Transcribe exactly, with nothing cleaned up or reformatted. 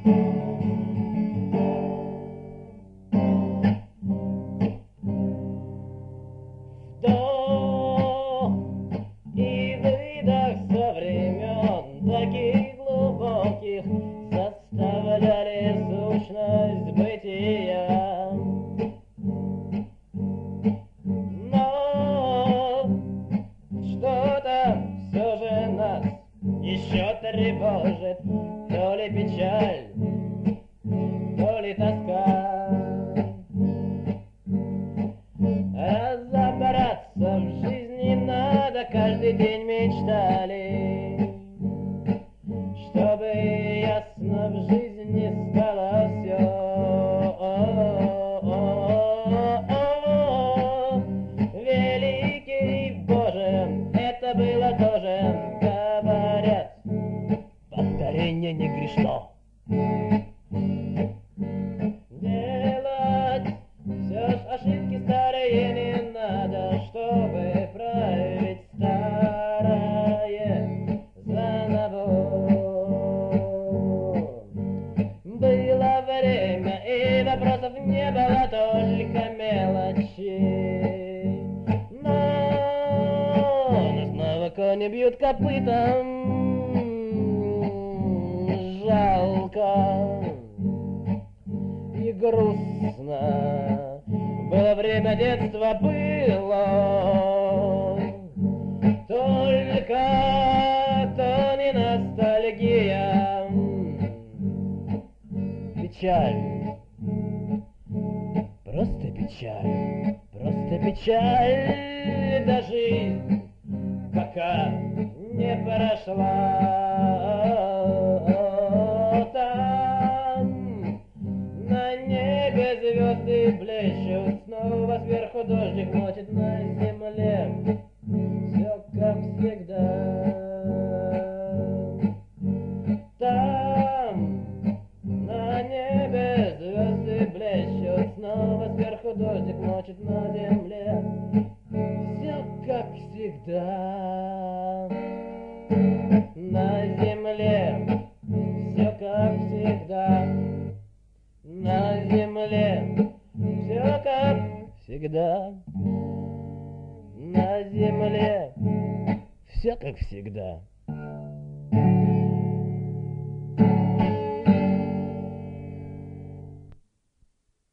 Вдох и выдох со времен таких глубоких составляли сущность бытия. Но что-то все же нас еще тревожит, то ли печаль, то ли тоска. Разобраться в жизни надо, каждый день мечтали, чтобы ясно в жизни стало все. Великий Боже, это было тоже, говорят, повторение не грешно. Делать все ж ошибки старые не надо, чтобы править старое заново. Было время, и вопросов не было, только мелочи. Но, но снова кони бьют копытом, жалко и грустно. Было время, детства было, только то не ностальгия. Печаль, просто печаль, просто печаль, да жизнь пока не прошла. Там на небе звезды блещут, снова сверху дождик мочит, на земле все как всегда. Там на небе звезды блещут, снова сверху дождик мочит, на земле все как всегда. На земле все как всегда. На земле все как всегда. На земле все как всегда.